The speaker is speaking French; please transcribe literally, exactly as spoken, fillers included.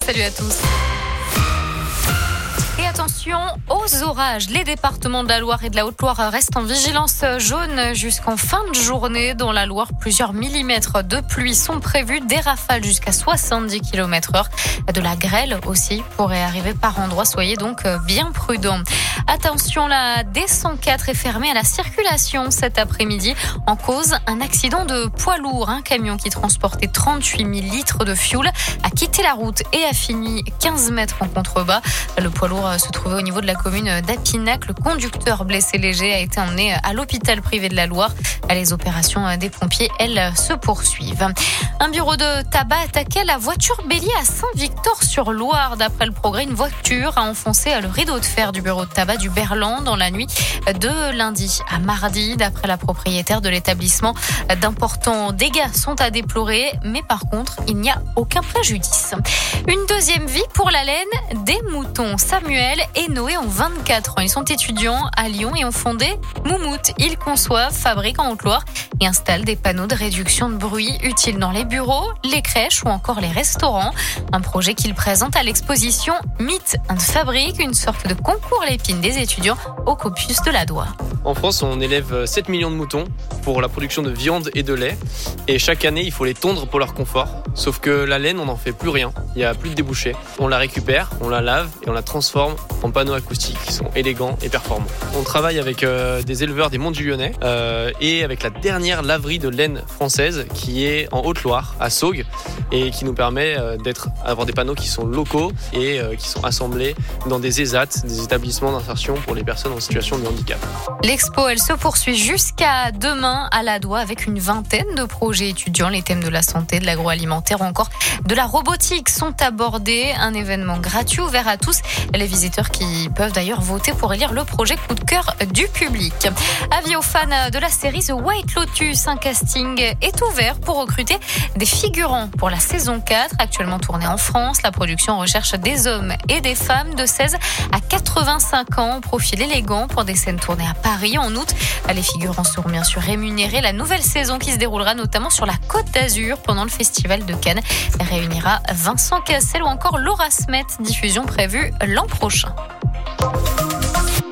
salut à tous. Et attention aux orages. Les départements de la Loire et de la Haute-Loire restent en vigilance jaune jusqu'en fin de journée. Dans la Loire, plusieurs millimètres de pluie sont prévus. Des rafales jusqu'à soixante-dix kilomètres heure. De la grêle aussi pourrait arriver par endroits. Soyez donc bien prudents. Attention, la D cent quatre est fermée à la circulation cet après-midi. En cause, un accident de poids lourd. Un camion qui transportait trente-huit mille litres de fioul a quitté la route et a fini quinze mètres en contrebas. Le poids lourd se trouvait au niveau de la commune d'Apinac. Le conducteur blessé léger a été emmené à l'hôpital privé de la Loire. Les opérations des pompiers, elles, se poursuivent. Un bureau de tabac attaquait la voiture bélier à Saint-Victor-sur-Loire. D'après le Progrès, une voiture a enfoncé le rideau de fer du bureau de tabac du Berland dans la nuit de lundi à mardi. D'après la propriétaire de l'établissement, d'importants dégâts sont à déplorer, mais par contre, il n'y a aucun préjudice. Une deuxième vie pour la laine des moutons. Samuel et Noé ont vingt-quatre ans. Ils sont étudiants à Lyon et ont fondé Moumout. Ils conçoivent, fabriquent en Haute-Loire et installent des panneaux de réduction de bruit utiles dans les bureaux, les crèches ou encore les restaurants. Un projet qu'ils présentent à l'exposition Meet and Fabric, une sorte de concours l'épine des étudiants au campus de la Doua. En France, on élève sept millions de moutons pour la production de viande et de lait. Et chaque année, il faut les tondre pour leur confort. Sauf que la laine, on n'en fait plus rien. Il n'y a plus de débouchés. On la récupère, on la lave et on la transforme en panneaux acoustiques qui sont élégants et performants. On travaille avec euh, des éleveurs des Monts du Lyonnais euh, et avec la dernière laverie de laine française qui est en Haute-Loire, à Saugues, et qui nous permet euh, d'être, d'avoir des panneaux qui sont locaux et euh, qui sont assemblés dans des ESAT, des établissements d'insertion pour les personnes en situation de handicap. L'expo, elle se poursuit jusqu'à demain à la Doua avec une vingtaine de projets étudiants. Les thèmes de la santé, de l'agroalimentaire ou encore de la robotique sont abordés. Un événement gratuit ouvert à tous. Les visiteurs qui peuvent d'ailleurs voter pour élire le projet coup de cœur du public. Avis aux fans de la série The White Lotus, un casting est ouvert pour recruter des figurants pour la saison quatre, actuellement tournée en France. La production recherche des hommes et des femmes de seize à quatre-vingt-cinq ans au profil élégant pour des scènes tournées à Paris en août. Les figurants seront bien sûr rémunérés. La nouvelle saison qui se déroulera notamment sur la Côte d'Azur pendant le Festival de Cannes réunira Vincent Cassel ou encore Laura Smet, diffusion prévue l'an prochain.